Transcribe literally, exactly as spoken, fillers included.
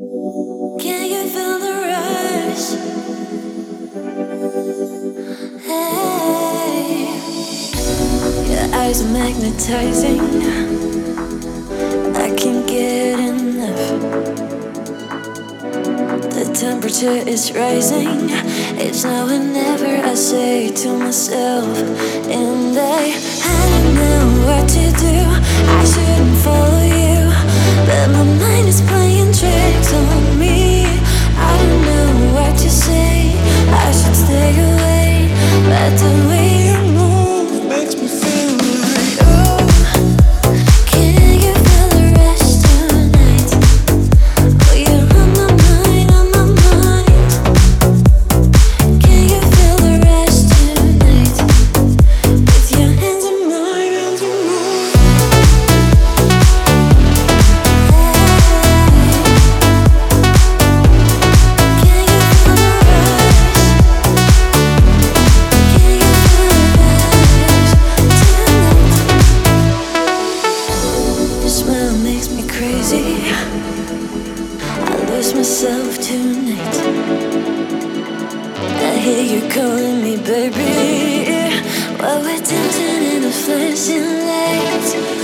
Can you feel the rush? Hey, your eyes are magnetizing. I can't get enough. The temperature is rising. It's now or never, I say to myself. And I, I don't know what to do. I shouldn't follow you, but my mind is playing tricks on me. I don't know what to say. I should stay away, but the way you move makes me feel like, oh, can you feel the rush tonight? Oh, you're on my mind, on my mind. Can you feel the rush tonight? With your hands in mine, hands in mine. Can you feel the rush? Can you feel the rush tonight? Your smile makes me crazy. I lose myself tonight. I hear you calling me, baby, while we're dancing in the flashing lights.